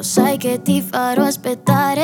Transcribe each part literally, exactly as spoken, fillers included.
sai che ti farò aspettare.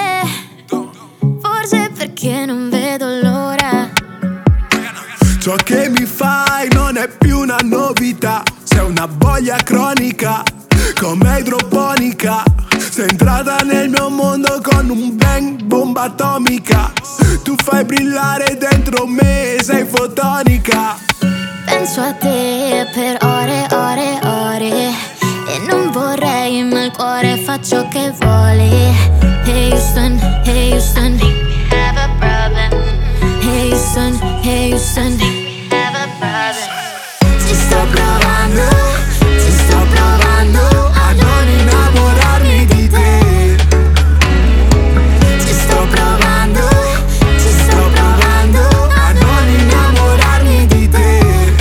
Forse perché non vedo l'ora. Ciò che mi fai non è più una novità. Sei una voglia cronica, come idroponica. Sei entrata nel mio mondo con un bang, bomba atomica. Tu fai brillare dentro me, sei fotonica. Penso a te per ore, ore, ore. E non vorrei, ma il cuore fa ciò che vuole. Hey Houston, hey Houston, have a problem. Hey Houston, hey Houston, have a problem. Ci sto provando, ci sto provando a non innamorarmi di te. Ci sto provando, ci sto provando a non innamorarmi di te.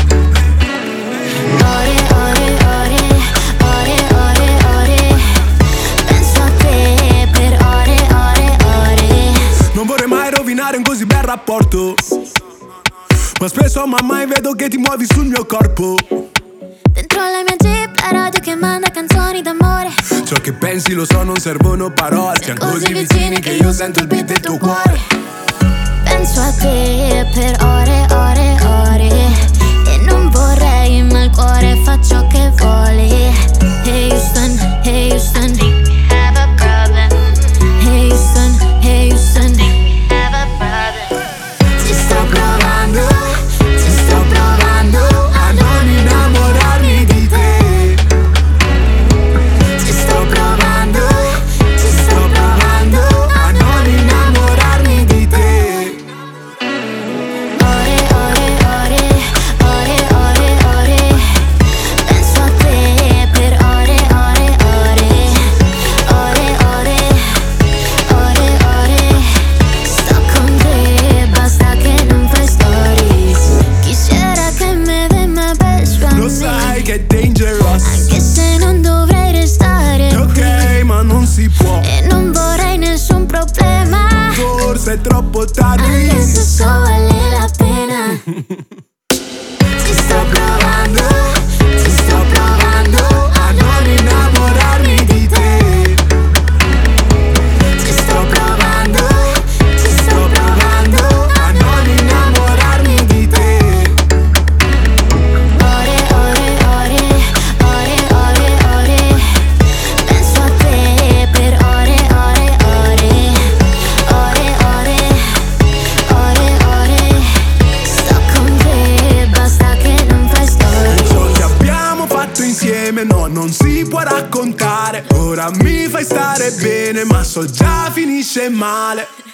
Ore, ore, ore, ore, ore, ore. Penso a te per ore, ore, ore. Non vorrei mai rovinare un così bel rapporto, ma spesso ma mai vedo che ti muovi sul mio corpo. Dentro la mia jeep, la radio che manda canzoni d'amore. Ciò che pensi lo so, non servono parole. Siamo così vicini che io sento il beat del tuo cuore. Penso a te per ore, ore, ore. E non vorrei, ma il cuore fa ciò che vuole. Hey Houston, hey Houston, have a problem. Hey Houston, hey Houston, have a problem. Ci sto provando, ci sto provando a non innamorarmi di te. Ci sto provando, ci sto provando a non innamorarmi di te. Ore, ore, ore, ore, ore, ore. Penso a te per ore, ore, ore. Ore, ore, ore, ore. Sto con te, basta che non fai stories. Quisiera che me ve my best friend. Lo sai che è dangerous, Anche se non dovrei restare è ok ma non si può. e non vorrei nessun problema. Forse è troppo tardi. Anche se so vale la pena. Ci sto provando, ci sto provando a non innamorarmi di te. Ci sto provando, ci sto provando a non innamorarmi di te. Ore, ore, ore, ore, ore, ore. Penso a te per ore, ore, ore. Ore, ore, ore, ore. Sto con te, basta che non fai storie. Ciò che abbiamo fatto insieme no, non si può raccontare. Ora mi fai stare bene, ma so già finisce male.